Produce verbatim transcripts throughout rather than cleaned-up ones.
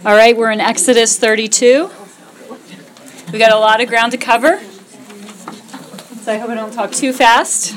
All right, we're in Exodus thirty-two. We got a lot of ground to cover, so I hope I don't talk too fast.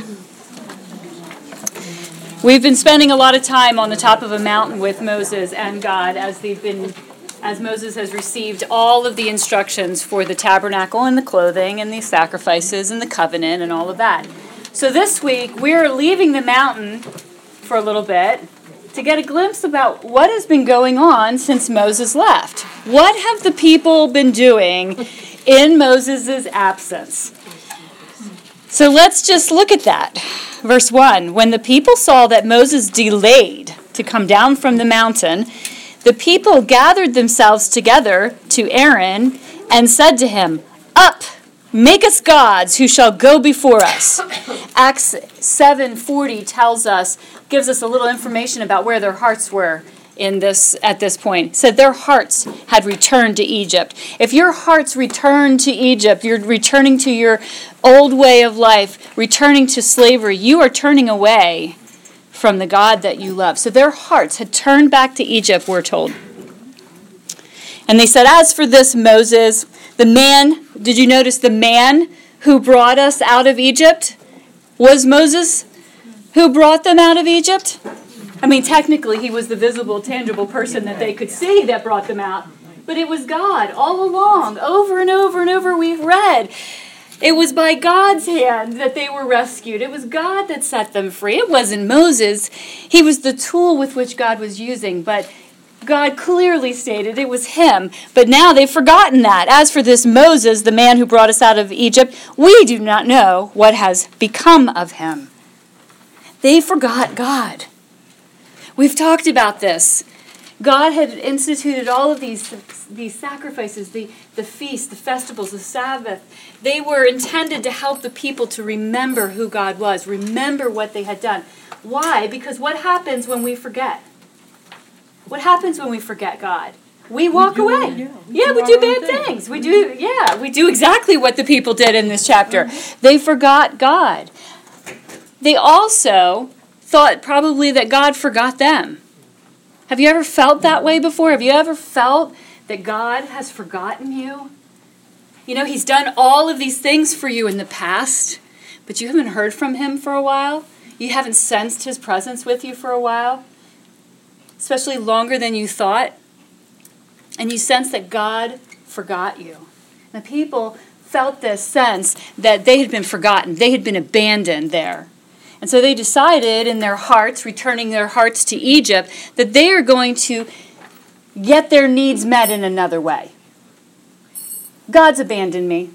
We've been spending a lot of time on the top of a mountain with Moses and God as they've been, as Moses has received all of the instructions for the tabernacle and the clothing and the sacrifices and the covenant and all of that. So this week we're leaving the mountain for a little bit to get a glimpse about what has been going on since Moses left. What have the people been doing in Moses' absence? So let's just look at that. Verse one, when the people saw that Moses delayed to come down from the mountain, the people gathered themselves together to Aaron and said to him, "Up, make us gods who shall go before us." Acts seven forty tells us, gives us a little information about where their hearts were in this at this point. It said their hearts had returned to Egypt. If your hearts return to Egypt, you're returning to your old way of life, returning to slavery, you are turning away from the God that you love. So their hearts had turned back to Egypt, we're told. And they said, "As for this Moses, the man," did you notice the man who brought us out of Egypt was Moses who brought them out of Egypt? I mean, technically, he was the visible, tangible person that they could see that brought them out. But it was God all along, over and over and over we've read. It was by God's hand that they were rescued. It was God that set them free. It wasn't Moses. He was the tool with which God was using, but God clearly stated it was him. But now they've forgotten that. As for this Moses, the man who brought us out of Egypt, we do not know what has become of him. They forgot God. We've talked about this. God had instituted all of these, these sacrifices, the, the feasts, the festivals, the Sabbath. They were intended to help the people to remember who God was, remember what they had done. Why? Because what happens when we forget? What happens when we forget God? We walk we away. Yeah, yeah, we do bad things. things. We do, yeah, we do exactly what the people did in this chapter. They forgot God. They also thought probably that God forgot them. Have you ever felt that way before? Have you ever felt that God has forgotten you? You know, he's done all of these things for you in the past, but you haven't heard from him for a while. You haven't sensed his presence with you for a while, especially longer than you thought. And you sense that God forgot you. The people felt this sense that they had been forgotten. They had been abandoned there. And so they decided in their hearts, returning their hearts to Egypt, that they are going to get their needs met in another way. God's abandoned me.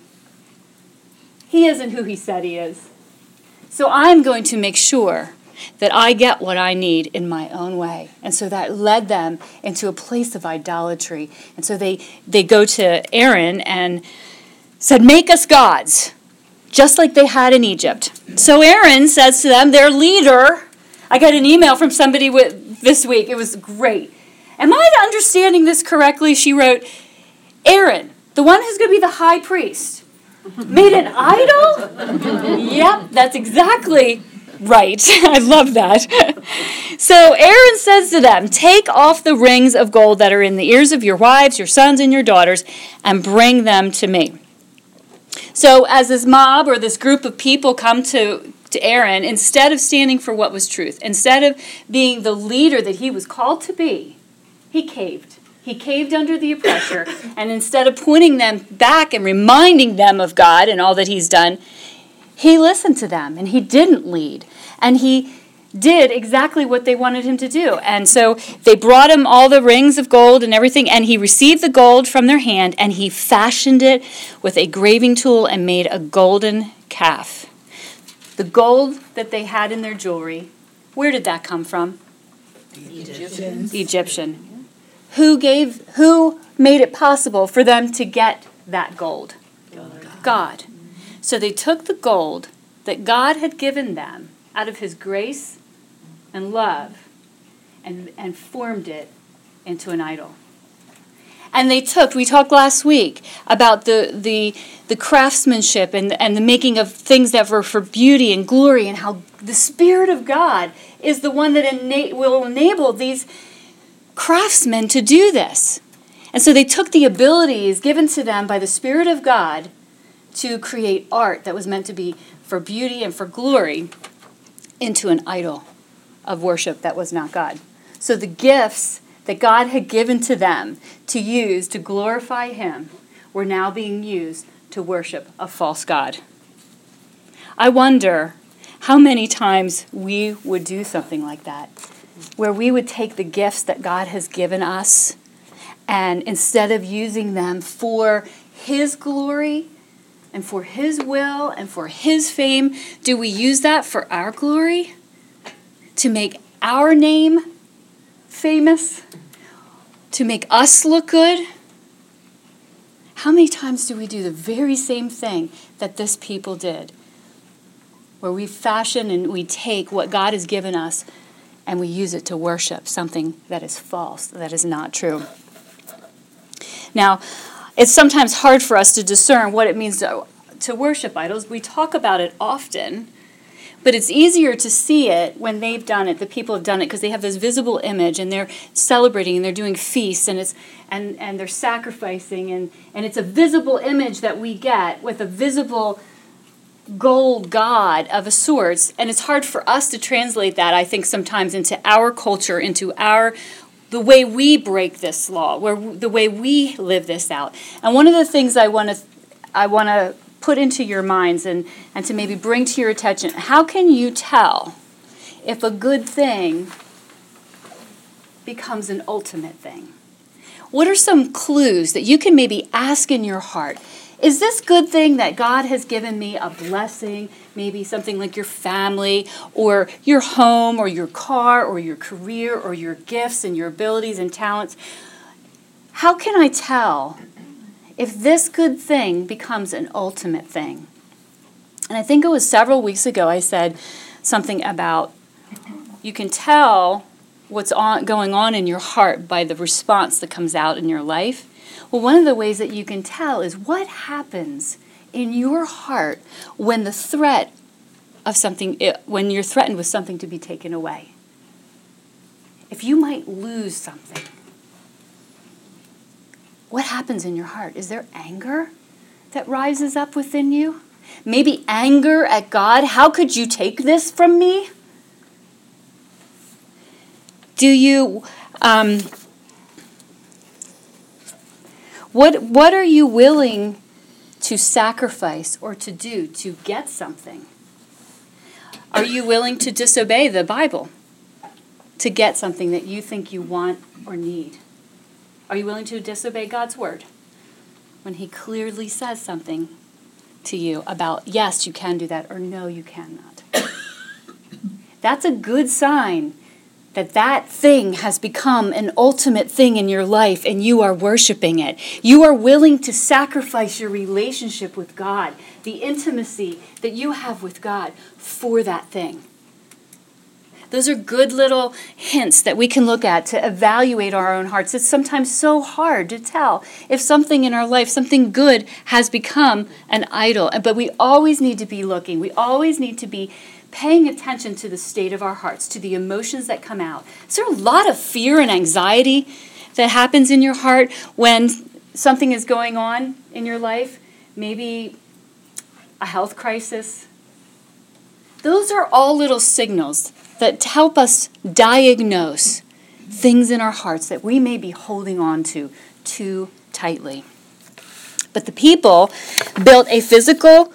He isn't who he said he is. So I'm going to make sure that I get what I need in my own way. And so that led them into a place of idolatry. And so they, they go to Aaron and said, "Make us gods," just like they had in Egypt. So Aaron says to them, their leader, I got an email from somebody with, this week. It was great. Am I understanding this correctly? She wrote, Aaron, the one who's going to be the high priest, made an idol? Yep, that's exactly right. I love that. So Aaron says to them, "Take off the rings of gold that are in the ears of your wives, your sons, and your daughters, and bring them to me." So as this mob or this group of people come to, to Aaron, instead of standing for what was truth, instead of being the leader that he was called to be, he caved. He caved under the pressure, and instead of pointing them back and reminding them of God and all that he's done, he listened to them, and he didn't lead. And he did exactly what they wanted him to do. And so they brought him all the rings of gold and everything, and he received the gold from their hand, and he fashioned it with a graving tool and made a golden calf. The gold that they had in their jewelry, where did that come from? The Egyptians. Egyptian. Who gave, who made it possible for them to get that gold? God. God. So they took the gold that God had given them out of his grace and love, and, and formed it into an idol. And they took, we talked last week about the the, the craftsmanship and, and the making of things that were for beauty and glory, and how the Spirit of God is the one that ena- will enable these craftsmen to do this. And so they took the abilities given to them by the Spirit of God to create art that was meant to be for beauty and for glory into an idol of worship that was not God. So the gifts that God had given to them to use to glorify him were now being used to worship a false god. I wonder how many times we would do something like that, where we would take the gifts that God has given us, and instead of using them for his glory and for his will and for his fame, do we use that for our glory? To make our name famous? To make us look good? How many times do we do the very same thing that this people did? Where we fashion and we take what God has given us and we use it to worship something that is false, that is not true. Now, it's sometimes hard for us to discern what it means to, to worship idols. We talk about it often, but it's easier to see it when they've done it, the people have done it, because they have this visible image and they're celebrating and they're doing feasts and it's and, and they're sacrificing and, and it's a visible image that we get with a visible gold god of a sorts, and it's hard for us to translate that, I think, sometimes into our culture, into our the way we break this law, where the way we live this out. And one of the things I want to I want to put into your minds and, and to maybe bring to your attention, how can you tell if a good thing becomes an ultimate thing? What are some clues that you can maybe ask in your heart? Is this good thing that God has given me a blessing, maybe something like your family or your home or your car or your career or your gifts and your abilities and talents? How can I tell if this good thing becomes an ultimate thing? And I think it was several weeks ago I said something about you can tell what's on, going on in your heart by the response that comes out in your life. Well, one of the ways that you can tell is what happens in your heart when the threat of something, when you're threatened with something to be taken away. If you might lose something, what happens in your heart? Is there anger that rises up within you? Maybe anger at God. How could you take this from me? Do you... Um, What what are you willing to sacrifice or to do to get something? Are you willing to disobey the Bible to get something that you think you want or need? Are you willing to disobey God's word when he clearly says something to you about, yes, you can do that, or no, you cannot? That's a good sign that that thing has become an ultimate thing in your life and you are worshiping it. You are willing to sacrifice your relationship with God, the intimacy that you have with God for that thing. Those are good little hints that we can look at to evaluate our own hearts. It's sometimes so hard to tell if something in our life, something good, has become an idol. But we always need to be looking. We always need to be paying attention to the state of our hearts, to the emotions that come out. Is there a lot of fear and anxiety that happens in your heart when something is going on in your life? Maybe a health crisis. Those are all little signals that help us diagnose things in our hearts that we may be holding on to too tightly. But the people built a physical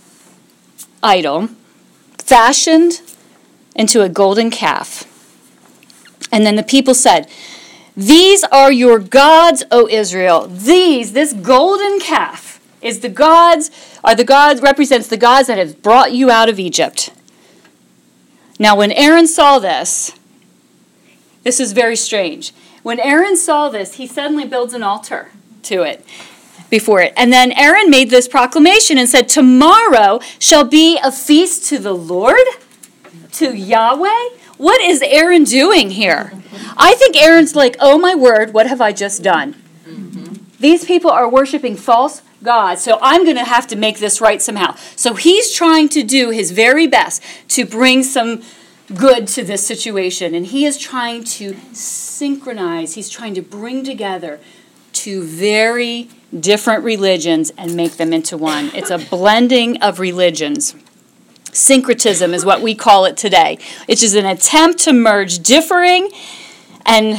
idol fashioned into a golden calf. And then the people said, "These are your gods, O Israel. These, this golden calf, is the gods, are the gods, represents the gods that have brought you out of Egypt." Now, when Aaron saw this, this is very strange. When Aaron saw this, he suddenly builds an altar to it. Before it. And then Aaron made this proclamation and said, "Tomorrow shall be a feast to the Lord, to Yahweh." What is Aaron doing here? I think Aaron's like, oh my word, what have I just done? Mm-hmm. These people are worshiping false gods, so I'm going to have to make this right somehow. So he's trying to do his very best to bring some good to this situation. And he is trying to synchronize, he's trying to bring together two very different religions and make them into one. It's a blending of religions. Syncretism is what we call it today. It's just an attempt to merge differing and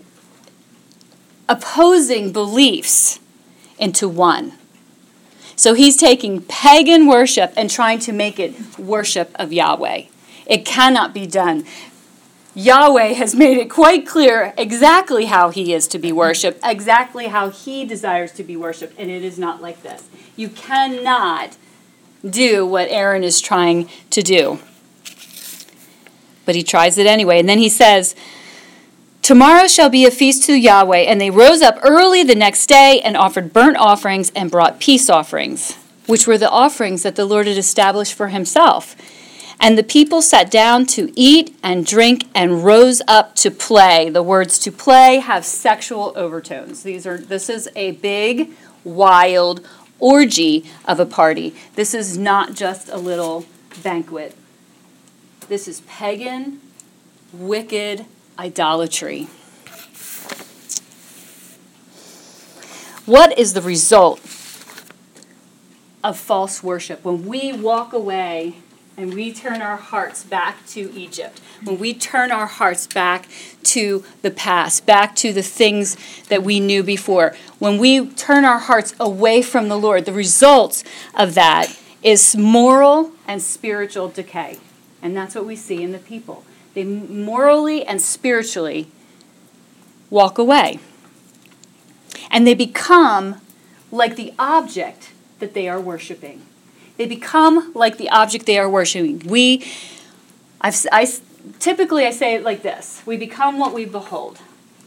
opposing beliefs into one. So he's taking pagan worship and trying to make it worship of Yahweh. It cannot be done. Yahweh has made it quite clear exactly how he is to be worshipped, exactly how he desires to be worshipped, and it is not like this. You cannot do what Aaron is trying to do. But he tries it anyway. And then he says, tomorrow shall be a feast to Yahweh. And they rose up early the next day and offered burnt offerings and brought peace offerings, which were the offerings that the Lord had established for himself. And the people sat down to eat and drink and rose up to play. The words to play have sexual overtones. These are. This is a big, wild orgy of a party. This is not just a little banquet. This is pagan, wicked idolatry. What is the result of false worship? When we walk away and we turn our hearts back to Egypt, when we turn our hearts back to the past, back to the things that we knew before, when we turn our hearts away from the Lord, the result of that is moral and spiritual decay. And that's what we see in the people. They morally and spiritually walk away. And they become like the object that they are worshiping. They become like the object they are worshiping. We, I've, I, typically I say it like this. We become what we behold.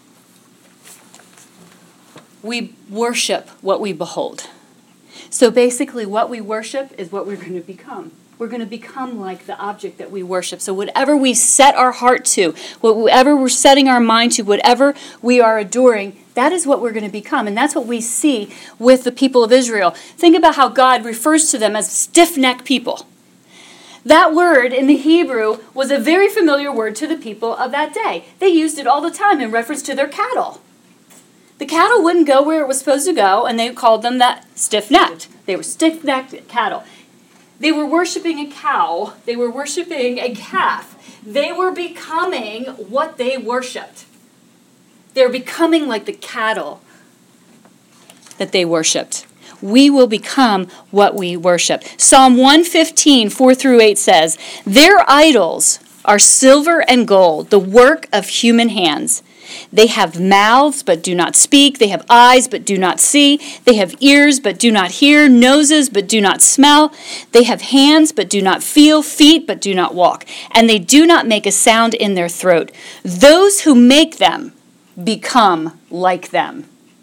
We worship what we behold. So basically what we worship is what we're going to become. We're going to become like the object that we worship. So whatever we set our heart to, whatever we're setting our mind to, whatever we are adoring, that is what we're going to become. And that's what we see with the people of Israel. Think about how God refers to them as stiff-necked people. That word in the Hebrew was a very familiar word to the people of that day. They used it all the time in reference to their cattle. The cattle wouldn't go where it was supposed to go, and they called them that stiff-necked. They were stiff-necked cattle. They were worshiping a cow. They were worshiping a calf. They were becoming what they worshiped. They're becoming like the cattle that they worshiped. We will become what we worship. Psalm one fifteen, four through eight says, their idols are silver and gold, the work of human hands. They have mouths but do not speak. They have eyes but do not see. They have ears but do not hear. Noses but do not smell. They have hands but do not feel. Feet but do not walk. And they do not make a sound in their throat. Those who make them become like them.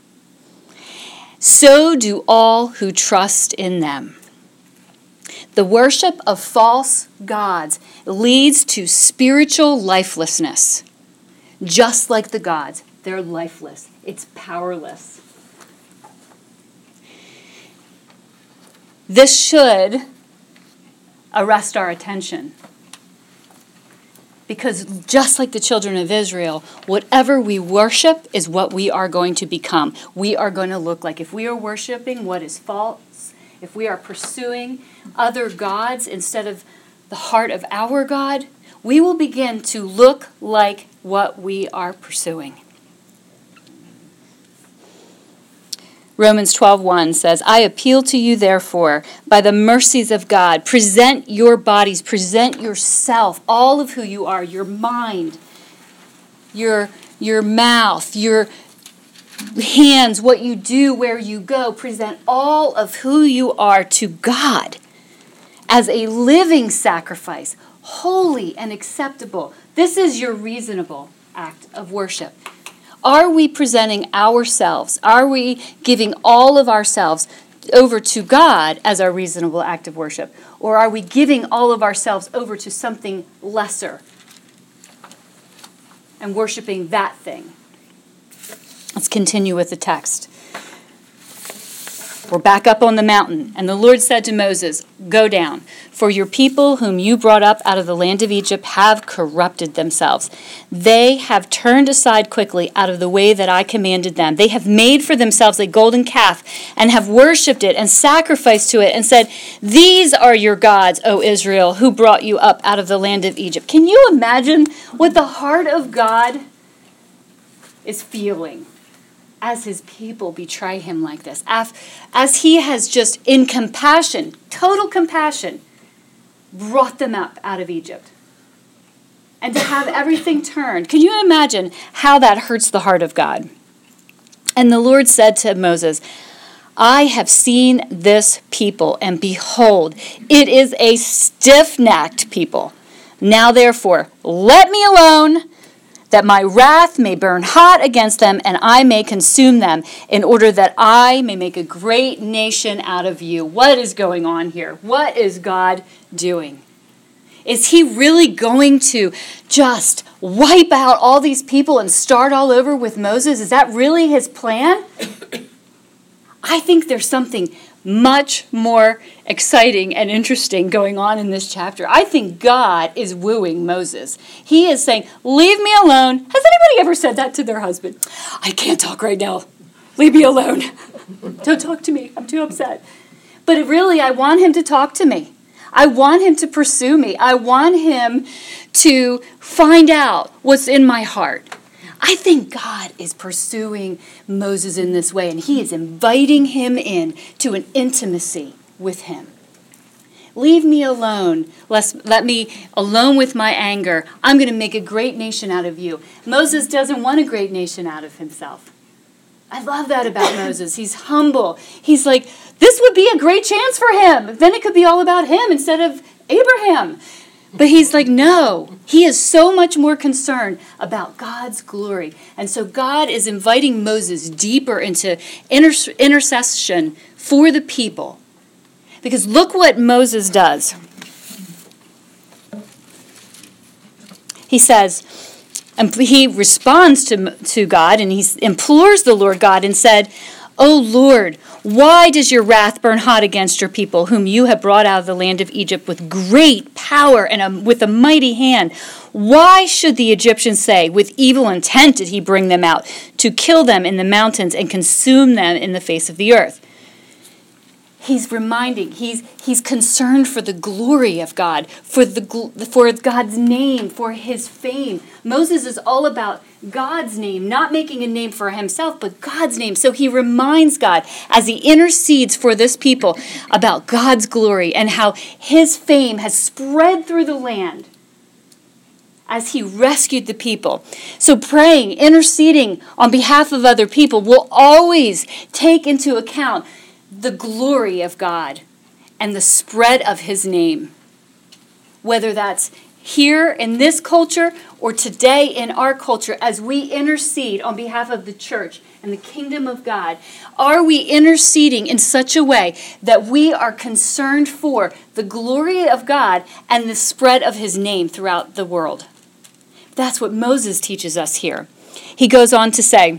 So do all who trust in them. The worship of false gods leads to spiritual lifelessness. Just like the gods, they're lifeless. It's powerless. This should arrest our attention. Because just like the children of Israel, whatever we worship is what we are going to become. We are going to look like. If we are worshiping what is false, if we are pursuing other gods instead of the heart of our God, we will begin to look like what we are pursuing. Romans twelve one says, I appeal to you, therefore, by the mercies of God, present your bodies, present yourself, all of who you are, your mind, your, your mouth, your hands, what you do, where you go, present all of who you are to God as a living sacrifice, holy and acceptable. This is your reasonable act of worship. Are we presenting ourselves? Are we giving all of ourselves over to God as our reasonable act of worship? Or are we giving all of ourselves over to something lesser and worshiping that thing? Let's continue with the text. We're back up on the mountain. And the Lord said to Moses, "Go down, for your people whom you brought up out of the land of Egypt have corrupted themselves. They have turned aside quickly out of the way that I commanded them. They have made for themselves a golden calf and have worshipped it and sacrificed to it and said, 'These are your gods, O Israel, who brought you up out of the land of Egypt.'" Can you imagine what the heart of God is feeling as his people betray him like this? As he has just, in compassion, total compassion, brought them up out of Egypt. And to have everything turned. Can you imagine how that hurts the heart of God? And the Lord said to Moses, "I have seen this people, and behold, it is a stiff-necked people. Now therefore, let me alone, that my wrath may burn hot against them, and I may consume them, in order that I may make a great nation out of you." What is going on here? What is God doing? Is he really going to just wipe out all these people and start all over with Moses? Is that really his plan? I think there's something much more exciting and interesting going on in this chapter. I think God is wooing Moses. He is saying, "Leave me alone." Has anybody ever said that to their husband? "I can't talk right now. Leave me alone. Don't talk to me. I'm too upset." But really, I want him to talk to me. I want him to pursue me. I want him to find out what's in my heart. I think God is pursuing Moses in this way, and he is inviting him in to an intimacy with him. Leave me alone. Let, let me alone with my anger. I'm going to make a great nation out of you. Moses doesn't want a great nation out of himself. I love that about Moses. He's humble. He's like, this would be a great chance for him. Then it could be all about him instead of Abraham. But he's like, no, he is so much more concerned about God's glory. And so God is inviting Moses deeper into inter- intercession for the people. Because look what Moses does. He says, and he responds to, to God, and he implores the Lord God and said, "O Lord, why does your wrath burn hot against your people, whom you have brought out of the land of Egypt with great power and a, with a mighty hand? Why should the Egyptians say, 'With evil intent did he bring them out, to kill them in the mountains and consume them in the face of the earth?'" He's reminding, he's he's concerned for the glory of God, for the for God's name, for his fame. Moses is all about God's name, not making a name for himself, but God's name. So he reminds God as he intercedes for this people about God's glory and how his fame has spread through the land as he rescued the people. So praying, interceding on behalf of other people will always take into account the glory of God and the spread of his name. Whether that's here in this culture or today in our culture, as we intercede on behalf of the church and the kingdom of God, are we interceding in such a way that we are concerned for the glory of God and the spread of his name throughout the world? That's what Moses teaches us here. He goes on to say,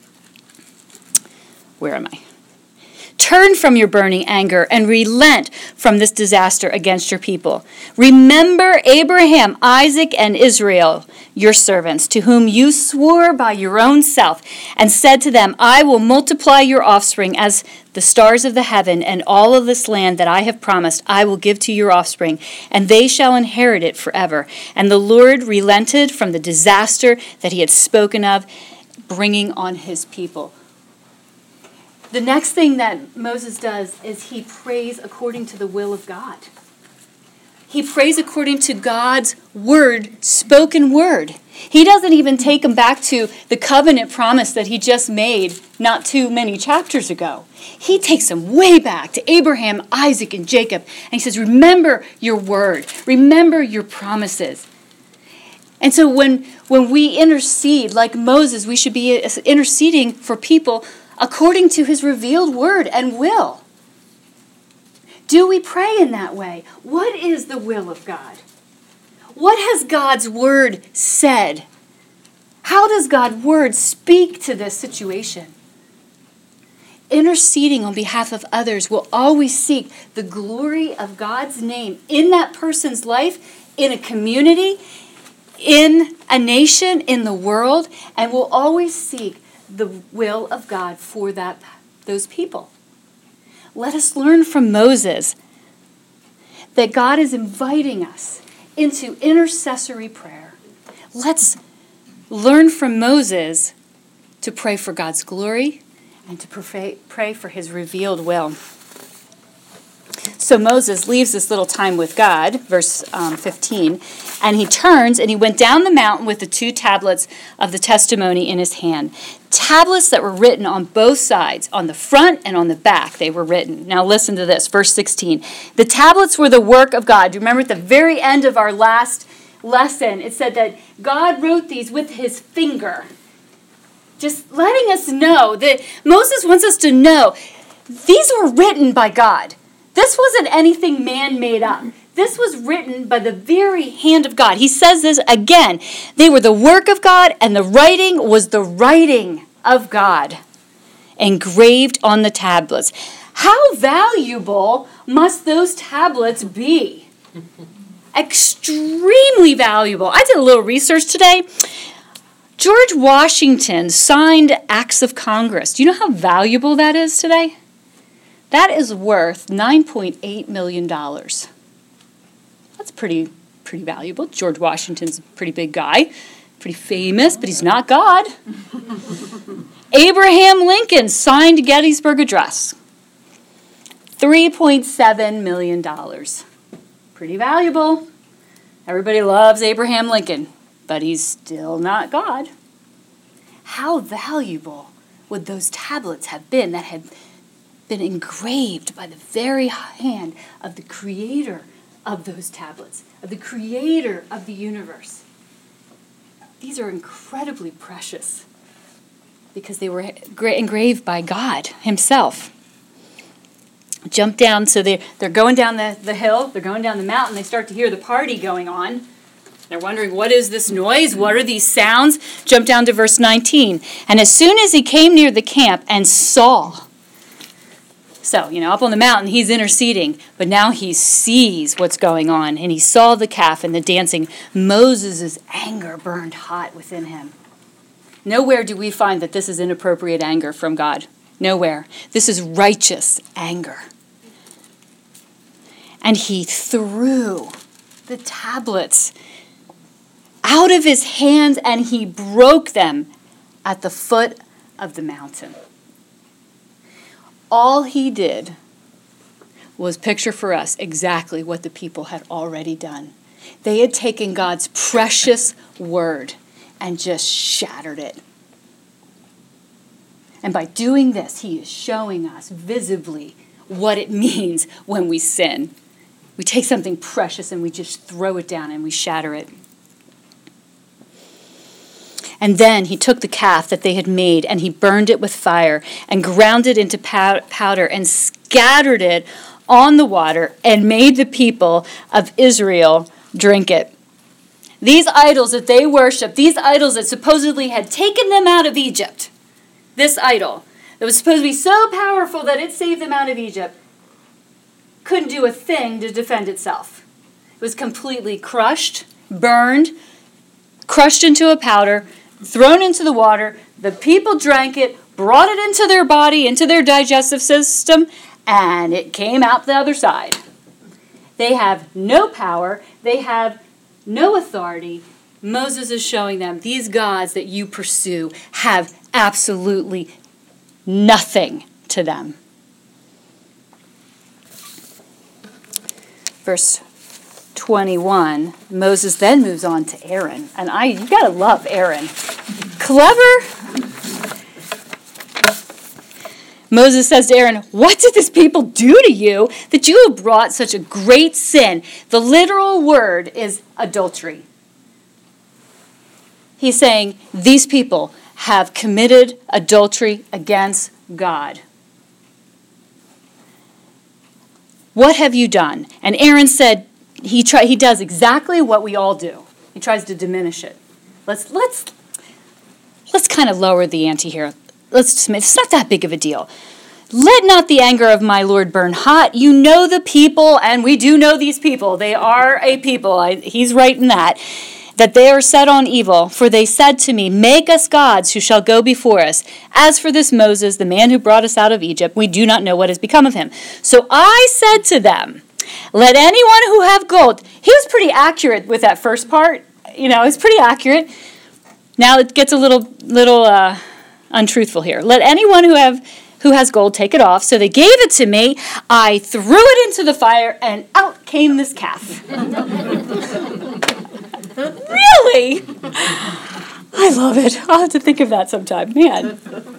where am I? Turn from your burning anger and relent from this disaster against your people. Remember Abraham, Isaac, and Israel, your servants, to whom you swore by your own self, and said to them, I will multiply your offspring as the stars of the heaven, and all of this land that I have promised I will give to your offspring, and they shall inherit it forever. And the Lord relented from the disaster that he had spoken of, bringing on his people. The next thing that Moses does is he prays according to the will of God. He prays according to God's word, spoken word. He doesn't even take him back to the covenant promise that he just made not too many chapters ago. He takes him way back to Abraham, Isaac, and Jacob. And he says, remember your word. Remember your promises. And so when, when we intercede, like Moses, we should be interceding for people according to his revealed word and will. Do we pray in that way? What is the will of God? What has God's word said? How does God's word speak to this situation? interceding on behalf of others will always seek the glory of God's name in that person's life, in a community, in a nation, in the world, and will always seek the will of God for that those people. Let us learn from Moses that God is inviting us into intercessory prayer. Let's learn from Moses to pray for God's glory and to pray, pray for his revealed will. So Moses leaves this little time with God, verse um, fifteen, and he turns and he went down the mountain with the two tablets of the testimony in his hand. Tablets that were written on both sides, on the front and on the back, they were written. Now listen to this, verse sixteen. The tablets were the work of God. Do you remember at the very end of our last lesson, it said that God wrote these with his finger. Just letting us know that Moses wants us to know these were written by God. This wasn't anything man made up. This was written by the very hand of God. He says this again. They were the work of God, and the writing was the writing of God, engraved on the tablets. How valuable must those tablets be? Extremely valuable. I did a little research today. George Washington signed acts of Congress. Do you know how valuable that is today? That is worth nine point eight million dollars. That's pretty pretty valuable. George Washington's a pretty big guy, pretty famous, but he's not God. Abraham Lincoln signed Gettysburg Address. three point seven million dollars. Pretty valuable. Everybody loves Abraham Lincoln, but he's still not God. How valuable would those tablets have been that had been engraved by the very hand of the creator of those tablets, of the creator of the universe? These are incredibly precious because they were engraved by God himself. Jump down, so they're, they're going down the, the hill, they're going down the mountain, they start to hear the party going on. They're wondering, what is this noise? What are these sounds? Jump down to verse nineteen. And as soon as he came near the camp and saw, so, you know, up on the mountain, he's interceding, but now he sees what's going on, and he saw the calf and the dancing. Moses' anger burned hot within him. Nowhere do we find that this is inappropriate anger from God. Nowhere. This is righteous anger. And he threw the tablets out of his hands, and he broke them at the foot of the mountain. All he did was picture for us exactly what the people had already done. They had taken God's precious word and just shattered it. And by doing this, he is showing us visibly what it means when we sin. We take something precious and we just throw it down and we shatter it. And then he took the calf that they had made, and he burned it with fire, and ground it into powder, and scattered it on the water, and made the people of Israel drink it. These idols that they worshiped, these idols that supposedly had taken them out of Egypt, this idol that was supposed to be so powerful that it saved them out of Egypt, couldn't do a thing to defend itself. It was completely crushed, burned, crushed into a powder, thrown into the water. The people drank it, brought it into their body, into their digestive system, and it came out the other side. They have no power. They have no authority. Moses is showing them these gods that you pursue have absolutely nothing to them. Verse twenty-one, Moses then moves on to Aaron. And I, you gotta love Aaron. Clever. Moses says to Aaron, what did this people do to you that you have brought such a great sin? The literal word is adultery. He's saying these people have committed adultery against God. What have you done? And Aaron said, He try, he does exactly what we all do. He tries to diminish it. Let's let's let's kind of lower the ante here. Let's just, it's not that big of a deal. Let not the anger of my Lord burn hot. You know the people, and we do know these people. They are a people. I, he's right in that. That they are set on evil. For they said to me, make us gods who shall go before us. As for this Moses, the man who brought us out of Egypt, we do not know what has become of him. So I said to them, let anyone who have gold. He was pretty accurate with that first part. You know, it's pretty accurate. Now it gets a little, little uh, untruthful here. Let anyone who have... who has gold, take it off. So they gave it to me. I threw it into the fire, and out came this calf. Really? I love it. I'll have to think of that sometime. Man.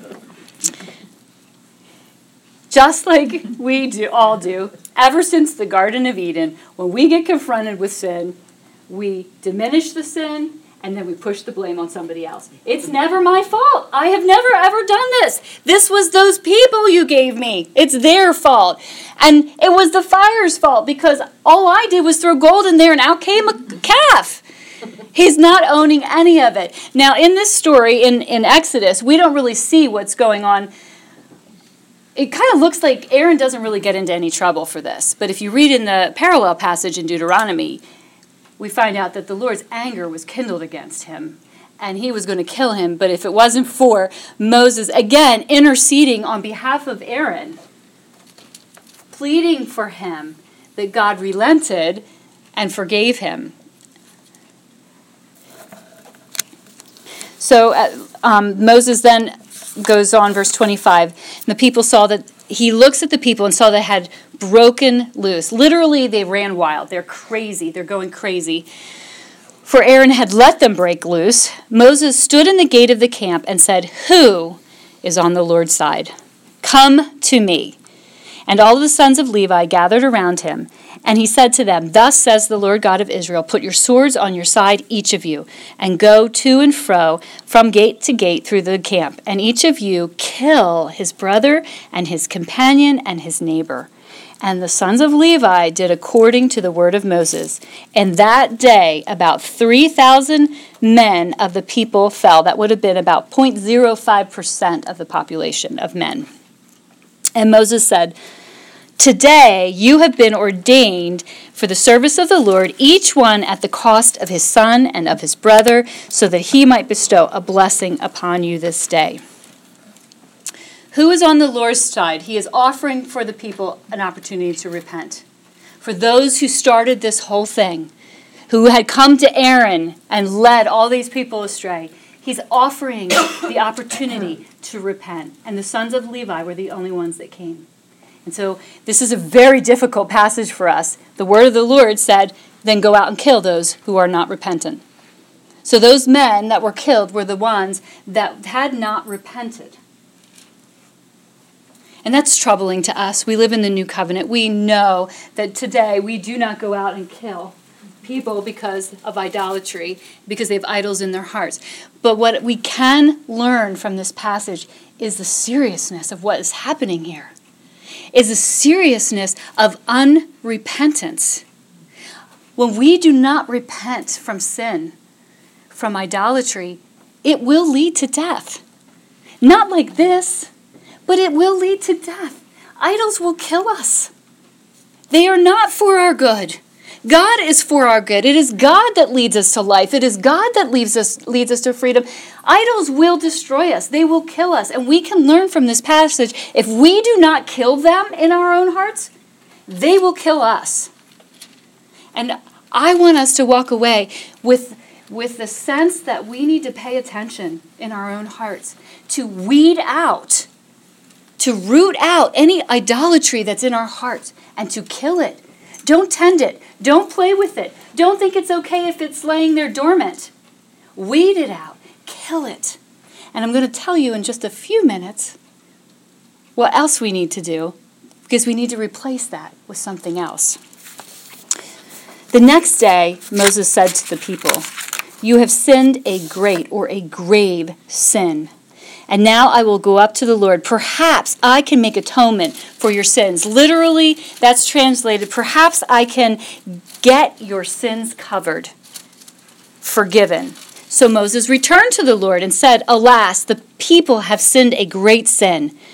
Just like we do, all do, ever since the Garden of Eden, when we get confronted with sin, we diminish the sin, and then we push the blame on somebody else. It's never my fault. I have never, ever done this. This was those people you gave me. It's their fault. And it was the fire's fault because all I did was throw gold in there and out came a calf. He's not owning any of it. Now, in this story, in, in Exodus, we don't really see what's going on. It kind of looks like Aaron doesn't really get into any trouble for this. But if you read in the parallel passage in Deuteronomy, we find out that the Lord's anger was kindled against him, and he was going to kill him. But if it wasn't for Moses, again, interceding on behalf of Aaron, pleading for him, that God relented and forgave him. So uh, um, Moses then goes on, verse twenty-five, and the people saw that, he looks at the people and saw they had broken loose. Literally, they ran wild. They're crazy. They're going crazy. For Aaron had let them break loose. Moses stood in the gate of the camp and said, who is on the Lord's side? Come to me. And all of the sons of Levi gathered around him. And he said to them, thus says the Lord God of Israel, put your swords on your side, each of you, and go to and fro from gate to gate through the camp. And each of you kill his brother and his companion and his neighbor. And the sons of Levi did according to the word of Moses. And that day, about three thousand men of the people fell. That would have been about zero point zero five percent of the population of men. And Moses said, today you have been ordained for the service of the Lord, each one at the cost of his son and of his brother, so that he might bestow a blessing upon you this day. Who is on the Lord's side? He is offering for the people an opportunity to repent. For those who started this whole thing, who had come to Aaron and led all these people astray, he's offering the opportunity to repent. And the sons of Levi were the only ones that came. And so this is a very difficult passage for us. The word of the Lord said, then go out and kill those who are not repentant. So those men that were killed were the ones that had not repented. And that's troubling to us. We live in the new covenant. We know that today we do not go out and kill people because of idolatry, because they have idols in their hearts. But what we can learn from this passage is the seriousness of what is happening here, is the seriousness of unrepentance. When we do not repent from sin, from idolatry, it will lead to death. Not like this, but it will lead to death. Idols will kill us. They are not for our good. God is for our good. It is God that leads us to life. It is God that leads us, leads us to freedom. Idols will destroy us. They will kill us. And we can learn from this passage, if we do not kill them in our own hearts, they will kill us. And I want us to walk away with, with the sense that we need to pay attention in our own hearts to weed out, to root out any idolatry that's in our hearts and to kill it. Don't tend it. Don't play with it. Don't think it's okay if it's laying there dormant. Weed it out. Kill it. And I'm going to tell you in just a few minutes what else we need to do, because we need to replace that with something else. The next day, Moses said to the people, you have sinned a great or a grave sin. And now I will go up to the Lord. Perhaps I can make atonement for your sins. Literally, that's translated, perhaps I can get your sins covered, forgiven. So Moses returned to the Lord and said, alas, the people have sinned a great sin.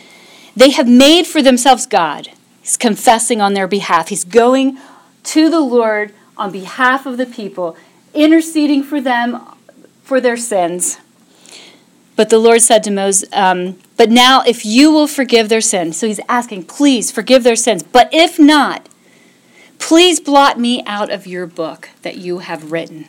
They have made for themselves God. He's confessing on their behalf. He's going to the Lord on behalf of the people, interceding for them for their sins. But the Lord said to Moses, um, but now if you will forgive their sins, so he's asking, please forgive their sins. But if not, please blot me out of your book that you have written.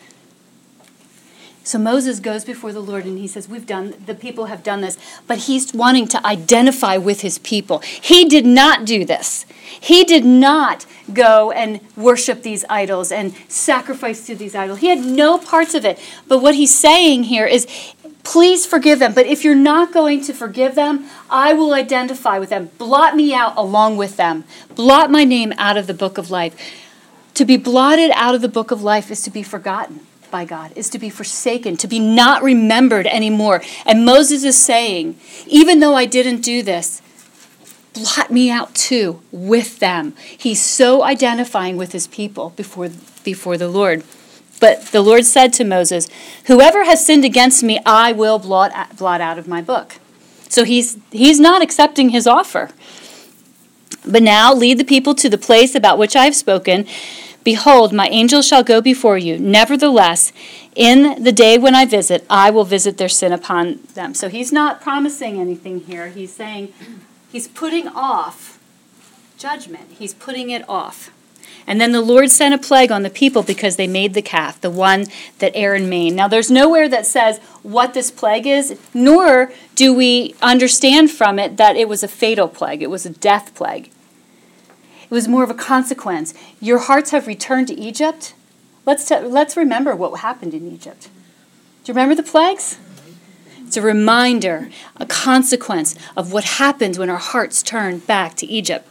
So Moses goes before the Lord and he says, we've done, the people have done this, but he's wanting to identify with his people. He did not do this. He did not go and worship these idols and sacrifice to these idols. He had no parts of it. But what he's saying here is, please forgive them. But if you're not going to forgive them, I will identify with them. Blot me out along with them. Blot my name out of the book of life. To be blotted out of the book of life is to be forgotten by God, is to be forsaken, to be not remembered anymore. And Moses is saying, even though I didn't do this, blot me out too with them. He's so identifying with his people before, before the Lord. But the Lord said to Moses, whoever has sinned against me, I will blot, blot out of my book. So he's, he's not accepting his offer. But now lead the people to the place about which I have spoken. Behold, my angel shall go before you. Nevertheless, in the day when I visit, I will visit their sin upon them. So he's not promising anything here. He's saying he's putting off judgment. He's putting it off. And then the Lord sent a plague on the people because they made the calf, the one that Aaron made. Now, there's nowhere that says what this plague is, nor do we understand from it that it was a fatal plague. It was a death plague. It was more of a consequence. Your hearts have returned to Egypt. Let's t- let's remember what happened in Egypt. Do you remember the plagues? It's a reminder, a consequence of what happens when our hearts turn back to Egypt.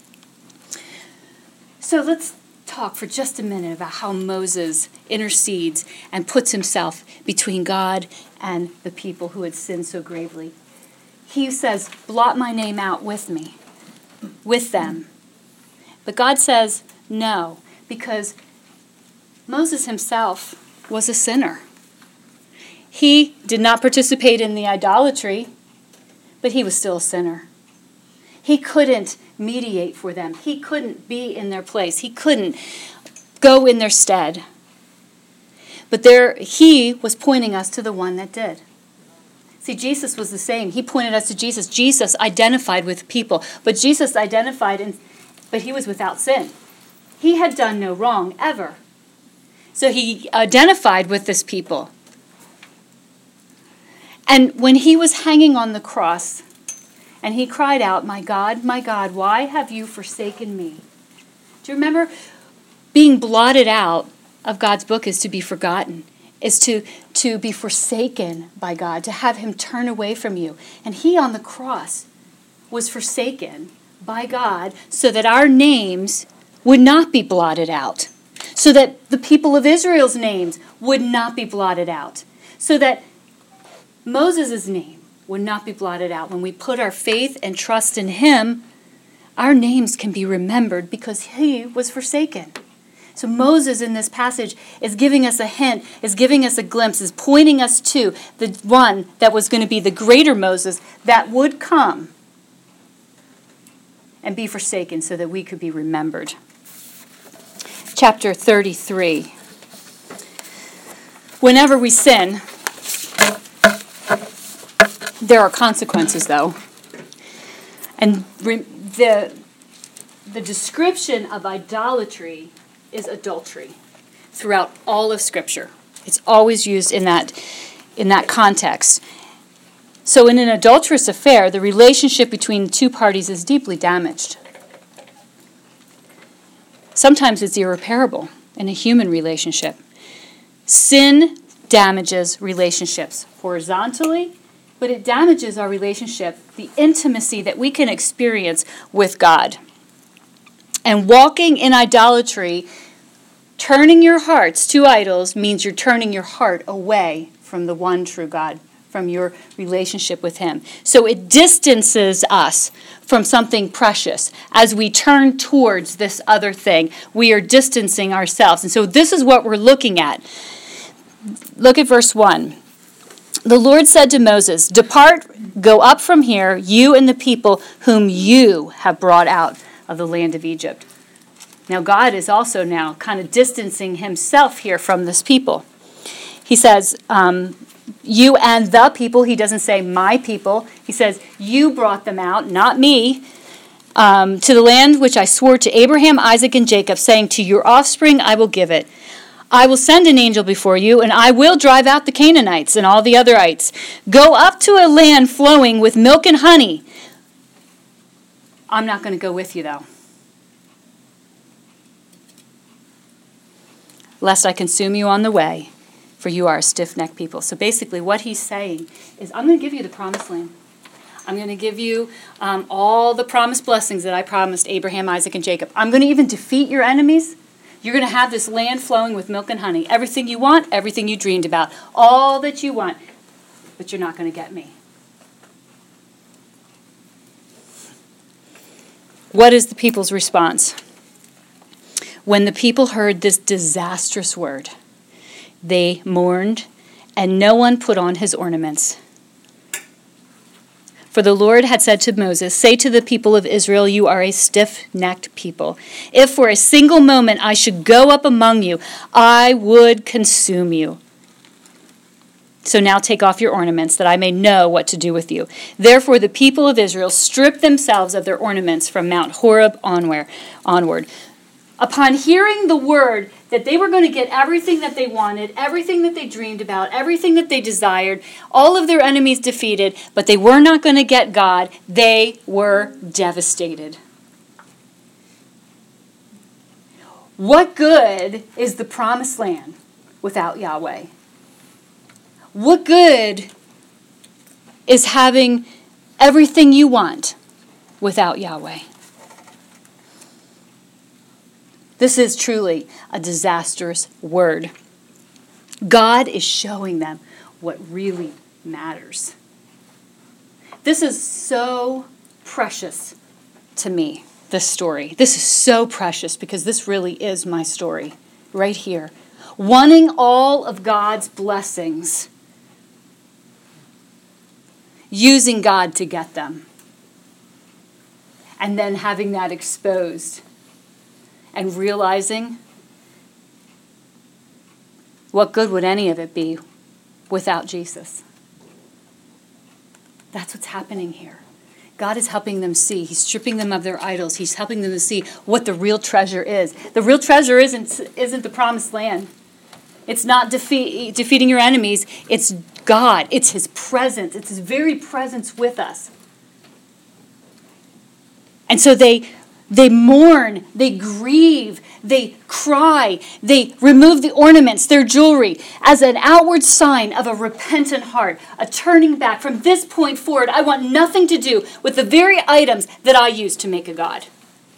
So let's talk for just a minute about how Moses intercedes and puts himself between God and the people who had sinned so gravely. He says, blot my name out with me, with them. But God says, no, because Moses himself was a sinner. He did not participate in the idolatry, but he was still a sinner. He couldn't mediate for them. He couldn't be in their place. He couldn't go in their stead. But there, he was pointing us to the one that did. See, Jesus was the same. He pointed us to Jesus. Jesus identified with people, but Jesus identified in But he was without sin. He had done no wrong, ever. So he identified with this people. And when he was hanging on the cross, and he cried out, my God, my God, why have you forsaken me? Do you remember? Being blotted out of God's book is to be forgotten, is to, to be forsaken by God, to have him turn away from you. And he on the cross was forsaken by God so that our names would not be blotted out, so that the people of Israel's names would not be blotted out, so that Moses' name would not be blotted out. When we put our faith and trust in him, our names can be remembered because he was forsaken. So Moses in this passage is giving us a hint, is giving us a glimpse, is pointing us to the one that was going to be the greater Moses that would come and be forsaken so that we could be remembered. Chapter thirty-three. Whenever we sin, there are consequences, though. And re- the, the description of idolatry is adultery throughout all of Scripture. It's always used in that, in that context. So in an adulterous affair, the relationship between the two parties is deeply damaged. Sometimes it's irreparable in a human relationship. Sin damages relationships horizontally, but it damages our relationship, the intimacy that we can experience with God. And walking in idolatry, turning your hearts to idols, means you're turning your heart away from the one true God, from your relationship with him. So it distances us from something precious. As we turn towards this other thing, we are distancing ourselves. And so this is what we're looking at. Look at verse one. The Lord said to Moses, "Depart, go up from here, you and the people whom you have brought out of the land of Egypt." Now God is also now kind of distancing himself here from this people. He says, um, you and the people. He doesn't say my people. He says, you brought them out, not me, um, to the land which I swore to Abraham, Isaac, and Jacob, saying, to your offspring I will give it. I will send an angel before you, and I will drive out the Canaanites and all the otherites. Go up to a land flowing with milk and honey. I'm not going to go with you, though, lest I consume you on the way, for you are a stiff-necked people. So basically what he's saying is, I'm going to give you the promised land. I'm going to give you um, all the promised blessings that I promised Abraham, Isaac, and Jacob. I'm going to even defeat your enemies. You're going to have this land flowing with milk and honey. Everything you want, everything you dreamed about, all that you want. But you're not going to get me. What is the people's response? When the people heard this disastrous word, they mourned, and no one put on his ornaments. For the Lord had said to Moses, say to the people of Israel, you are a stiff-necked people. If for a single moment I should go up among you, I would consume you. So now take off your ornaments, that I may know what to do with you. Therefore the people of Israel stripped themselves of their ornaments from Mount Horeb onward. Upon hearing the word that they were going to get everything that they wanted, everything that they dreamed about, everything that they desired, all of their enemies defeated, but they were not going to get God, they were devastated. What good is the promised land without Yahweh? What good is having everything you want without Yahweh? This is truly a disastrous word. God is showing them what really matters. This is so precious to me, this story. This is so precious because this really is my story right here. Wanting all of God's blessings, using God to get them, and then having that exposed. And realizing, what good would any of it be without Jesus? That's what's happening here. God is helping them see. He's stripping them of their idols. He's helping them to see what the real treasure is. The real treasure isn't, isn't the promised land. It's not defeat, defeating your enemies. It's God. It's his presence. It's his very presence with us. And so they... They mourn, they grieve, they cry, they remove the ornaments, their jewelry, as an outward sign of a repentant heart, a turning back. From this point forward, I want nothing to do with the very items that I used to make a god.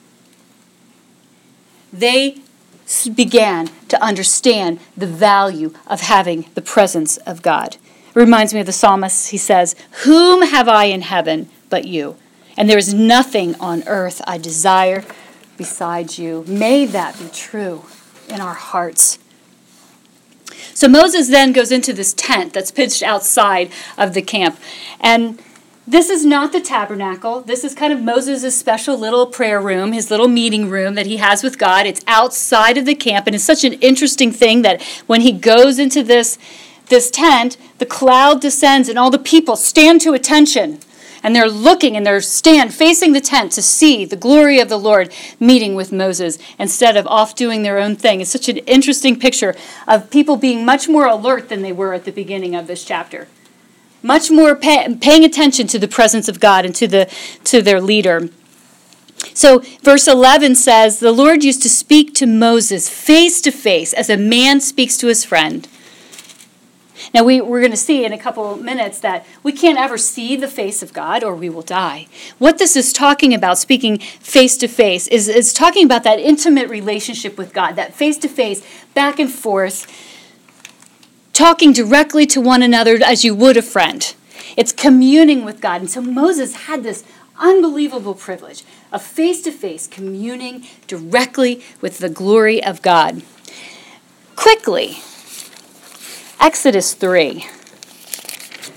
They began to understand the value of having the presence of God. It reminds me of the psalmist. He says, whom have I in heaven but you? And there is nothing on earth I desire besides you. May that be true in our hearts. So Moses then goes into this tent that's pitched outside of the camp. And this is not the tabernacle. This is kind of Moses' special little prayer room, his little meeting room that he has with God. It's outside of the camp. And it's such an interesting thing that when he goes into this, this tent, the cloud descends and all the people stand to attention. And they're looking and they're stand facing the tent to see the glory of the Lord meeting with Moses instead of off doing their own thing. It's such an interesting picture of people being much more alert than they were at the beginning of this chapter. Much more pay, paying attention to the presence of God and to the to their leader. So verse eleven says, the Lord used to speak to Moses face to face as a man speaks to his friend. Now, we, we're going to see in a couple minutes that we can't ever see the face of God or we will die. What this is talking about, speaking face-to-face, is, is talking about that intimate relationship with God, that face-to-face, back and forth, talking directly to one another as you would a friend. It's communing with God. And so Moses had this unbelievable privilege of face-to-face communing directly with the glory of God. Quickly, Exodus three.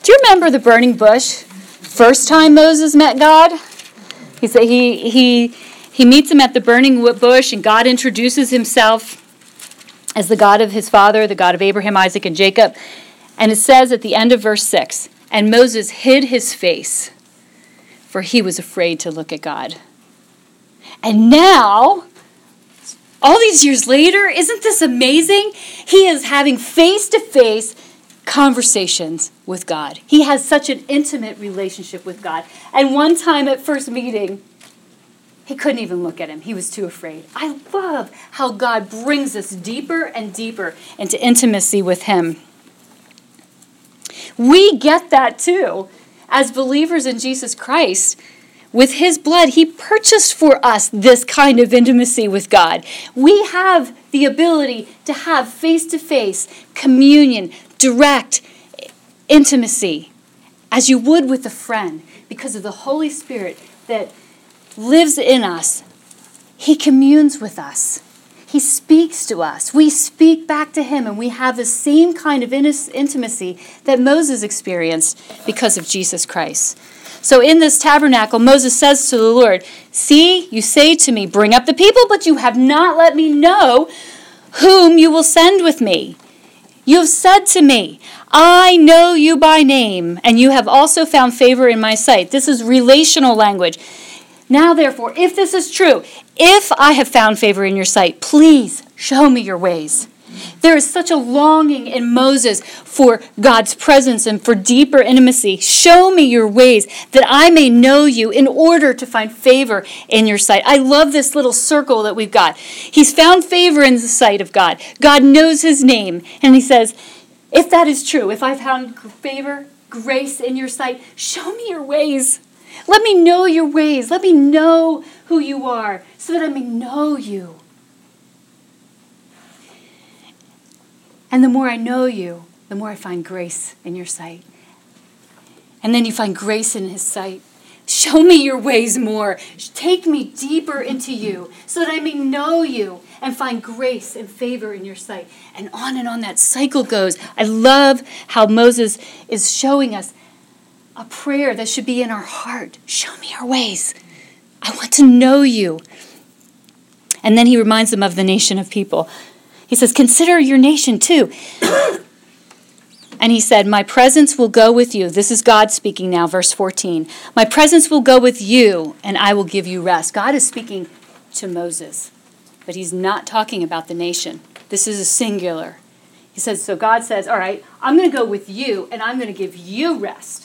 Do you remember the burning bush? First time Moses met God? He said he he he meets him at the burning bush, and God introduces himself as the God of his father, the God of Abraham, Isaac, and Jacob. And it says at the end of verse six, and Moses hid his face, for he was afraid to look at God. And now, all these years later, isn't this amazing? He is having face-to-face conversations with God. He has such an intimate relationship with God. And one time at first meeting, he couldn't even look at him. He was too afraid. I love how God brings us deeper and deeper into intimacy with him. We get that too. As believers in Jesus Christ, with his blood, he purchased for us this kind of intimacy with God. We have the ability to have face-to-face communion, direct intimacy, as you would with a friend, because of the Holy Spirit that lives in us. He communes with us. He speaks to us. We speak back to him, and we have the same kind of intimacy that Moses experienced because of Jesus Christ. So in this tabernacle, Moses says to the Lord, see, you say to me, bring up the people, but you have not let me know whom you will send with me. You have said to me, I know you by name, and you have also found favor in my sight. This is relational language. Now, therefore, if this is true, if I have found favor in your sight, please show me your ways. There is such a longing in Moses for God's presence and for deeper intimacy. Show me your ways that I may know you in order to find favor in your sight. I love this little circle that we've got. He's found favor in the sight of God. God knows his name. And he says, if that is true, if I've found favor, grace in your sight, show me your ways. Let me know your ways. Let me know who you are so that I may know you. And the more I know you, the more I find grace in your sight. And then you find grace in his sight. Show me your ways more. Take me deeper into you so that I may know you and find grace and favor in your sight. And on and on that cycle goes. I love how Moses is showing us a prayer that should be in our heart. Show me your ways. I want to know you. And then he reminds them of the nation of people. He says, consider your nation too. And he said, my presence will go with you. This is God speaking now, verse fourteen. My presence will go with you, and I will give you rest. God is speaking to Moses, but he's not talking about the nation. This is a singular. He says, so God says, all right, I'm going to go with you, and I'm going to give you rest.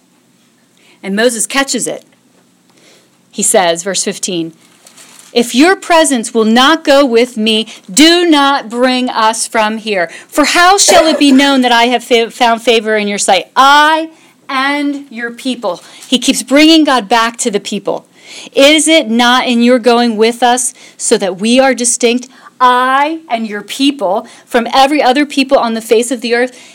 And Moses catches it. He says, verse fifteen, if your presence will not go with me, do not bring us from here. For how shall it be known that I have found favor in your sight? I and your people. He keeps bringing God back to the people. Is it not in your going with us so that we are distinct, I and your people, from every other people on the face of the earth?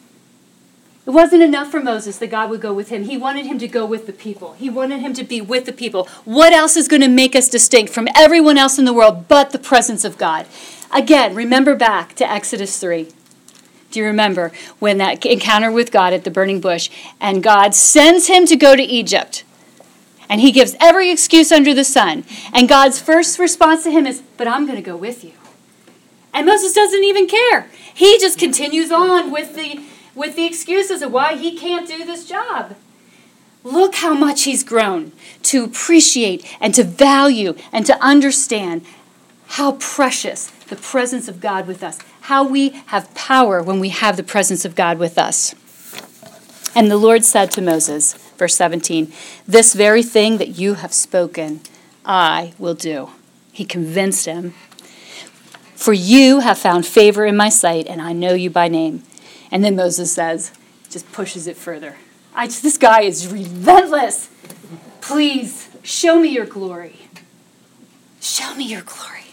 It wasn't enough for Moses that God would go with him. He wanted him to go with the people. He wanted him to be with the people. What else is going to make us distinct from everyone else in the world but the presence of God? Again, remember back to Exodus three. Do you remember when that encounter with God at the burning bush, and God sends him to go to Egypt, and he gives every excuse under the sun, and God's first response to him is, but I'm going to go with you. And Moses doesn't even care. He just continues on with the with the excuses of why he can't do this job. Look how much he's grown to appreciate and to value and to understand how precious the presence of God with us, how we have power when we have the presence of God with us. And the Lord said to Moses, verse seventeen, this very thing that you have spoken, I will do. He convinced him. For you have found favor in my sight, and I know you by name. And then Moses says, just pushes it further. I just, this guy is relentless. Please, show me your glory. Show me your glory.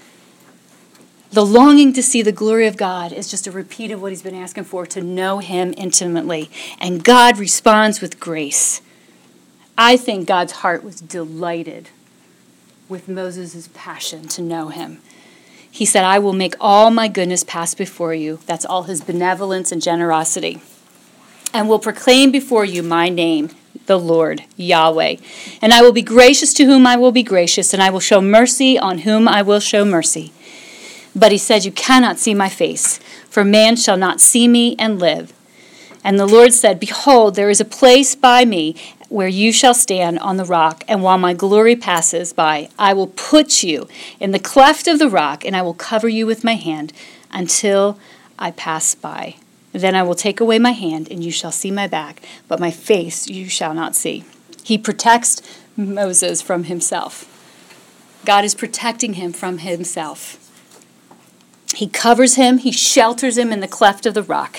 The longing to see the glory of God is just a repeat of what he's been asking for, to know him intimately. And God responds with grace. I think God's heart was delighted with Moses' passion to know him. He said, I will make all my goodness pass before you. That's all his benevolence and generosity. and will proclaim before you my name, the Lord, Yahweh. And I will be gracious to whom I will be gracious, and I will show mercy on whom I will show mercy. But he said, you cannot see my face, for man shall not see me and live. And the Lord said, behold, there is a place by me where you shall stand on the rock, and while my glory passes by, I will put you in the cleft of the rock, and I will cover you with my hand until I pass by. Then I will take away my hand, and you shall see my back, but my face you shall not see. He protects Moses from himself. God is protecting him from himself. He covers him, he shelters him in the cleft of the rock.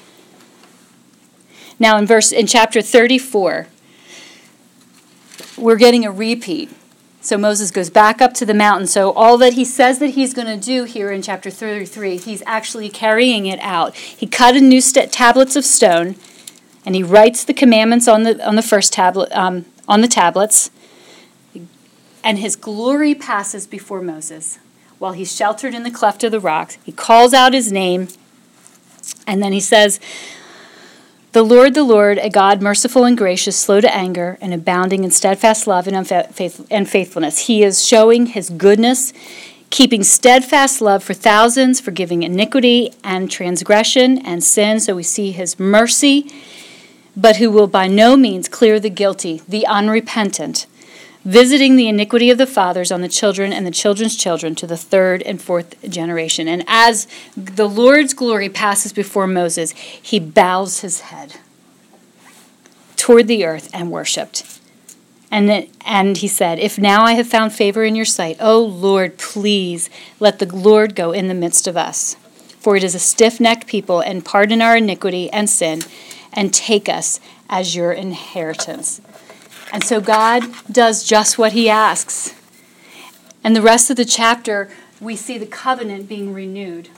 Now in verse in chapter thirty-four, we're getting a repeat. So Moses goes back up to the mountain. So all that he says that he's going to do here in chapter thirty-three, he's actually carrying it out. He cut a new st- tablets of stone, and he writes the commandments on the on the first tablet um, on the tablets. And his glory passes before Moses while he's sheltered in the cleft of the rock. He calls out his name, and then he says, the Lord, the Lord, a God merciful and gracious, slow to anger, and abounding in steadfast love and faithfulness. He is showing his goodness, keeping steadfast love for thousands, forgiving iniquity and transgression and sin. So we see his mercy, but who will by no means clear the guilty, the unrepentant, visiting the iniquity of the fathers on the children and the children's children to the third and fourth generation. And as the Lord's glory passes before Moses, he bows his head toward the earth and worshipped. And, it, and he said, if now I have found favor in your sight, O Lord, please let the Lord go in the midst of us. For it is a stiff-necked people, and pardon our iniquity and sin, and take us as your inheritance. And so God does just what he asks. And the rest of the chapter, we see the covenant being renewed.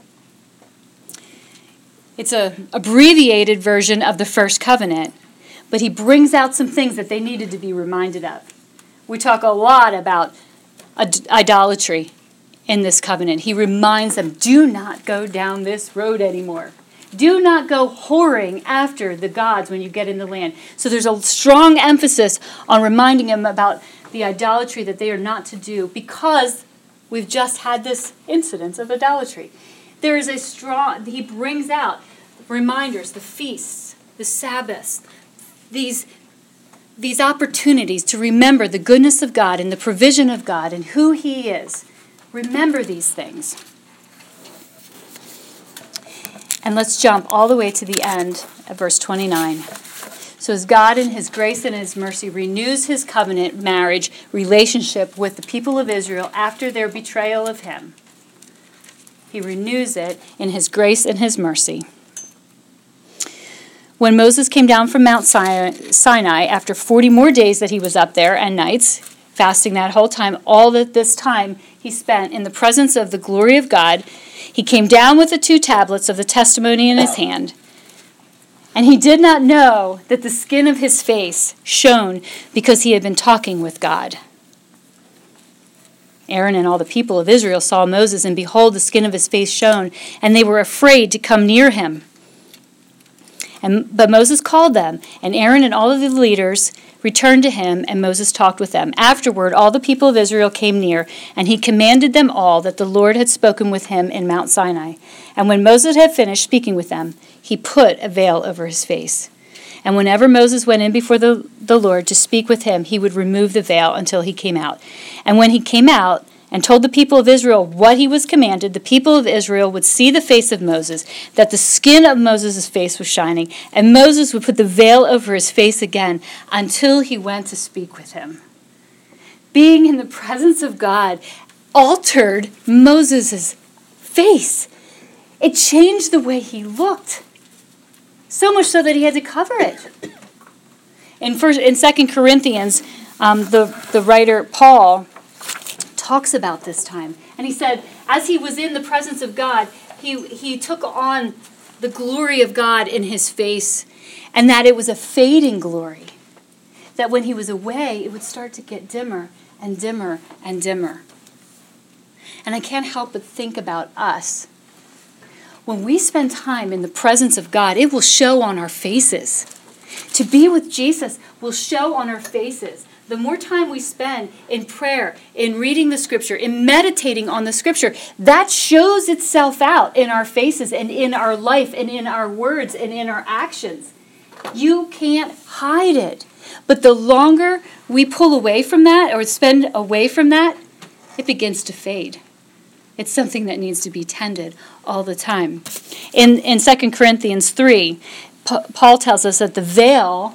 It's an abbreviated version of the first covenant, but he brings out some things that they needed to be reminded of. We talk a lot about idolatry in this covenant. He reminds them, do not go down this road anymore. Do not go whoring after the gods when you get in the land. So there's a strong emphasis on reminding them about the idolatry that they are not to do, because we've just had this incidence of idolatry. There is a strong, he brings out reminders, the feasts, the Sabbaths, these, these opportunities to remember the goodness of God and the provision of God and who he is. Remember these things. And let's jump all the way to the end of verse twenty-nine. So as God in his grace and his mercy renews his covenant marriage relationship with the people of Israel after their betrayal of him, he renews it in his grace and his mercy. When Moses came down from Mount Sinai after forty more days that he was up there and nights, fasting that whole time, all that this time he spent in the presence of the glory of God, he came down with the two tablets of the testimony in his hand. And he did not know that the skin of his face shone because he had been talking with God. Aaron and all the people of Israel saw Moses, and behold, the skin of his face shone, and they were afraid to come near him. And, but Moses called them, and Aaron and all of the leaders returned to him, and Moses talked with them. Afterward, all the people of Israel came near, and he commanded them all that the Lord had spoken with him in Mount Sinai. And when Moses had finished speaking with them, he put a veil over his face. And whenever Moses went in before the, the Lord to speak with him, he would remove the veil until he came out. And when he came out and told the people of Israel what he was commanded, the people of Israel would see the face of Moses, that the skin of Moses' face was shining, and Moses would put the veil over his face again until he went to speak with him. Being in the presence of God altered Moses' face. It changed the way he looked, so much so that he had to cover it. In first, in Second Corinthians, um, the, the writer Paul talks about this time. And he said, as he was in the presence of God, he, he took on the glory of God in his face, and that it was a fading glory. That when he was away, it would start to get dimmer and dimmer and dimmer. And I can't help but think about us. when we spend time in the presence of God, it will show on our faces. To be with Jesus will show on our faces. The more time we spend in prayer, in reading the scripture, in meditating on the scripture, that shows itself out in our faces and in our life and in our words and in our actions. You can't hide it. But the longer we pull away from that or spend away from that, it begins to fade. It's something that needs to be tended all the time. In in Second Corinthians three, Pa- Paul tells us that the veil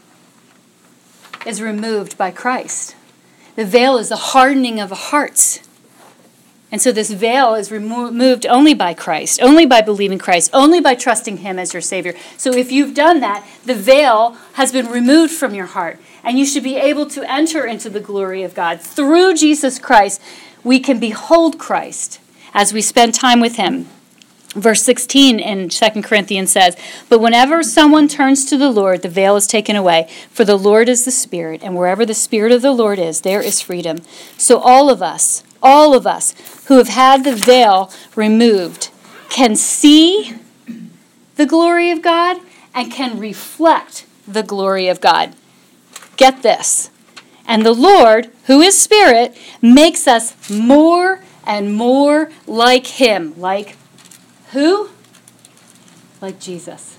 is removed by Christ. The veil is the hardening of hearts. And so this veil is remo- removed only by Christ, only by believing Christ, only by trusting him as your Savior. So if you've done that, the veil has been removed from your heart, and you should be able to enter into the glory of God. Through Jesus Christ, we can behold Christ as we spend time with him. Verse sixteen in Second Corinthians says, "But whenever someone turns to the Lord, the veil is taken away. For the Lord is the Spirit, and wherever the Spirit of the Lord is, there is freedom." So all of us, all of us who have had the veil removed can see the glory of God and can reflect the glory of God. Get this. And the Lord, who is Spirit, makes us more and more like him. Like who? Like Jesus.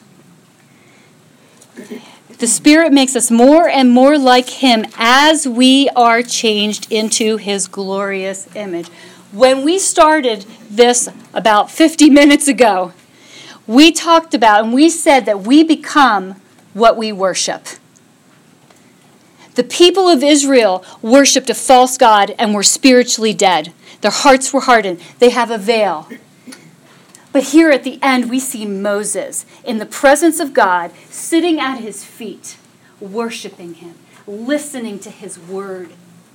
The Spirit makes us more and more like him as we are changed into his glorious image. When we started this about fifty minutes ago, we talked about and we said that we become what we worship. The people of Israel worshipped a false god and were spiritually dead. Their hearts were hardened. They have a veil. But here at the end, we see Moses in the presence of God, sitting at his feet, worshiping him, listening to his word.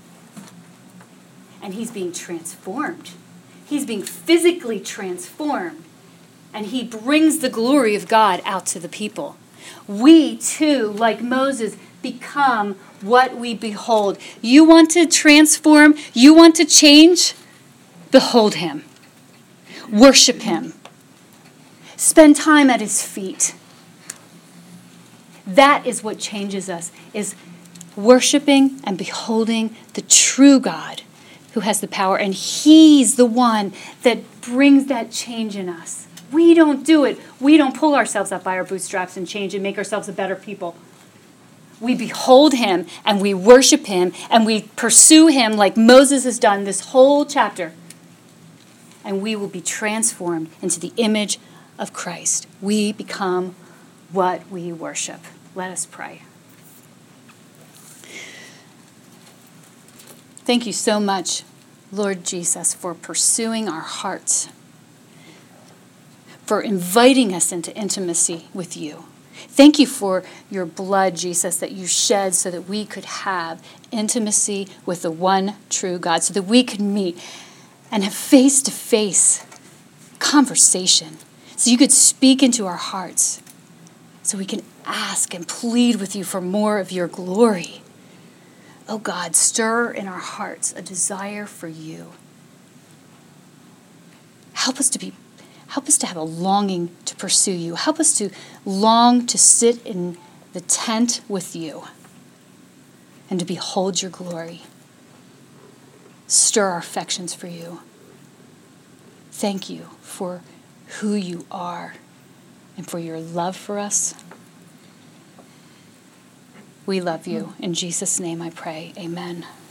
And he's being transformed. He's being physically transformed. And he brings the glory of God out to the people. We, too, like Moses, become what we behold. You want to transform? You want to change? Behold him. Worship him. Spend time at his feet. That is what changes us, is worshiping and beholding the true God who has the power. And he's the one that brings that change in us. We don't do it. We don't pull ourselves up by our bootstraps and change and make ourselves a better people. We behold him and we worship him and we pursue him like Moses has done this whole chapter. And we will be transformed into the image of Christ. We become what we worship. Let us pray. Thank you so much, Lord Jesus, for pursuing our hearts, for inviting us into intimacy with you. Thank you for your blood, Jesus, that you shed so that we could have intimacy with the one true God, so that we could meet and have face-to-face conversation, so you could speak into our hearts, so we can ask and plead with you for more of your glory. Oh God, stir in our hearts a desire for you. Help us to be, help us to have a longing to pursue you. Help us to long to sit in the tent with you and to behold your glory. Stir our affections for you. Thank you for who you are and for your love for us. We love you. In Jesus' name I pray. Amen.